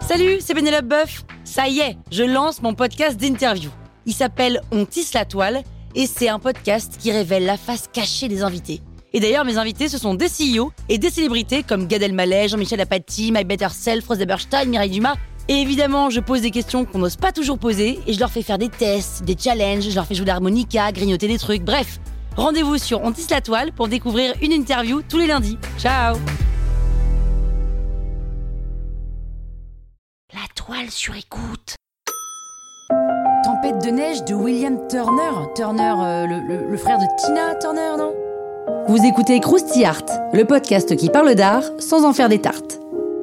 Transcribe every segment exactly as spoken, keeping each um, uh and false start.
Salut, c'est Pénélope Boeuf. Ça y est, je lance mon podcast d'interview. Il s'appelle On tisse la toile et c'est un podcast qui révèle la face cachée des invités. Et d'ailleurs, mes invités, ce sont des C E O et des célébrités comme Gad Elmaleh, Jean-Michel Apathy, My Better Self, Rose Eberstein, Mireille Dumas. Et évidemment, je pose des questions qu'on n'ose pas toujours poser et je leur fais faire des tests, des challenges, je leur fais jouer de l'harmonica, grignoter des trucs, bref. Rendez-vous sur On tisse la toile pour découvrir une interview tous les lundis. Ciao! La toile sur écoute. Tempête de neige de William Turner. Turner, euh, le, le, le frère de Tina Turner, non? Vous écoutez Krusty Art, le podcast qui parle d'art sans en faire des tartes.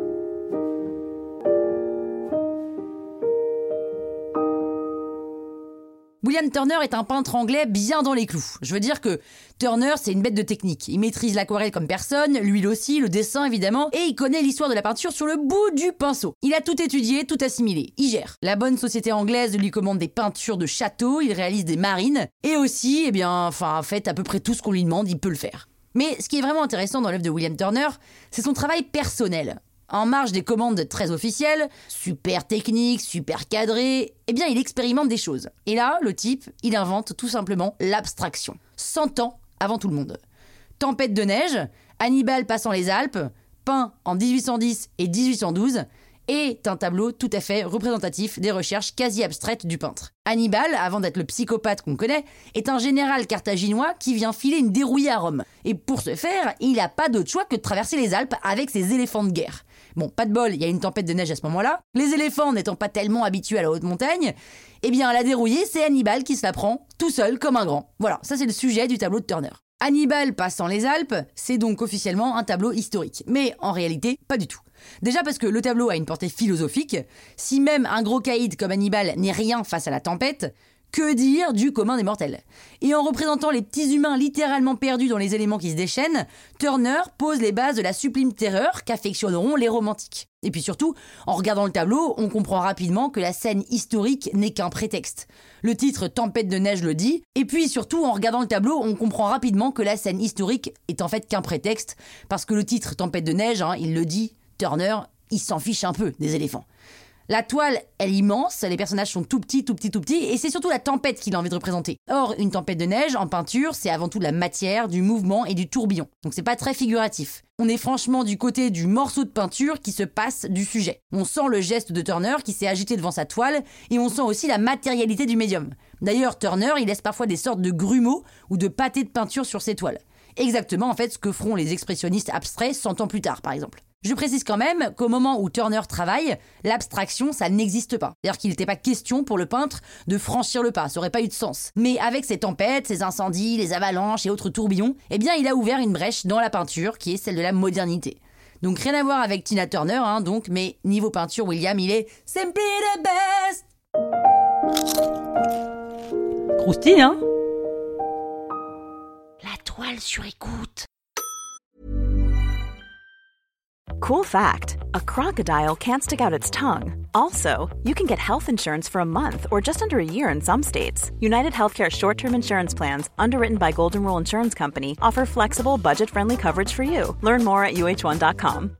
William Turner est un peintre anglais bien dans les clous. Je veux dire que Turner, c'est une bête de technique. Il maîtrise l'aquarelle comme personne, l'huile aussi, le dessin évidemment, et il connaît l'histoire de la peinture sur le bout du pinceau. Il a tout étudié, tout assimilé. Il gère. La bonne société anglaise lui commande des peintures de châteaux, il réalise des marines, et aussi, eh bien, enfin, en fait, à peu près tout ce qu'on lui demande, il peut le faire. Mais ce qui est vraiment intéressant dans l'œuvre de William Turner, c'est son travail personnel. En marge des commandes très officielles, super techniques, super cadrées, eh bien il expérimente des choses. Et là, le type, il invente tout simplement l'abstraction. cent ans avant tout le monde. Tempête de neige, Hannibal passant les Alpes, peint en dix-huit cent dix et dix-huit cent douze, est un tableau tout à fait représentatif des recherches quasi abstraites du peintre. Hannibal, avant d'être le psychopathe qu'on connaît, est un général carthaginois qui vient filer une dérouillée à Rome. Et pour ce faire, il n'a pas d'autre choix que de traverser les Alpes avec ses éléphants de guerre. Bon, pas de bol, il y a une tempête de neige à ce moment-là. Les éléphants n'étant pas tellement habitués à la haute montagne, eh bien, la dérouillée, c'est Hannibal qui se la prend tout seul comme un grand. Voilà, ça c'est le sujet du tableau de Turner. Hannibal passant les Alpes, c'est donc officiellement un tableau historique. Mais en réalité, pas du tout. Déjà parce que le tableau a une portée philosophique. Si même un gros caïd comme Hannibal n'est rien face à la tempête, que dire du commun des mortels? Et en représentant les petits humains littéralement perdus dans les éléments qui se déchaînent, Turner pose les bases de la sublime terreur qu'affectionneront les romantiques. Et puis surtout, en regardant le tableau, on comprend rapidement que la scène historique n'est qu'un prétexte. Le titre Tempête de neige le dit, et puis surtout, en regardant le tableau, on comprend rapidement que la scène historique est en fait qu'un prétexte, parce que le titre Tempête de neige, hein, il le dit, Turner, il s'en fiche un peu des éléphants. La toile, elle est immense, les personnages sont tout petits, tout petits, tout petits, et c'est surtout la tempête qu'il a envie de représenter. Or, une tempête de neige, en peinture, c'est avant tout de la matière, du mouvement et du tourbillon. Donc c'est pas très figuratif. On est franchement du côté du morceau de peinture qui se passe du sujet. On sent le geste de Turner qui s'est agité devant sa toile, et on sent aussi la matérialité du médium. D'ailleurs, Turner, il laisse parfois des sortes de grumeaux ou de pâtés de peinture sur ses toiles. Exactement, en fait, ce que feront les expressionnistes abstraits cent ans plus tard, par exemple. Je précise quand même qu'au moment où Turner travaille, l'abstraction, ça n'existe pas. C'est-à-dire qu'il n'était pas question pour le peintre de franchir le pas, ça aurait pas eu de sens. Mais avec ses tempêtes, ses incendies, les avalanches et autres tourbillons, eh bien il a ouvert une brèche dans la peinture qui est celle de la modernité. Donc rien à voir avec Tina Turner, hein, donc, mais niveau peinture, William, il est simply the best. Croustille, hein? La toile sur écoute. Cool fact, a crocodile can't stick out its tongue. Also, you can get health insurance for a month or just under a year in some states. United Healthcare short-term insurance plans, underwritten by Golden Rule Insurance Company, offer flexible, budget-friendly coverage for you. Learn more at U H one dot com.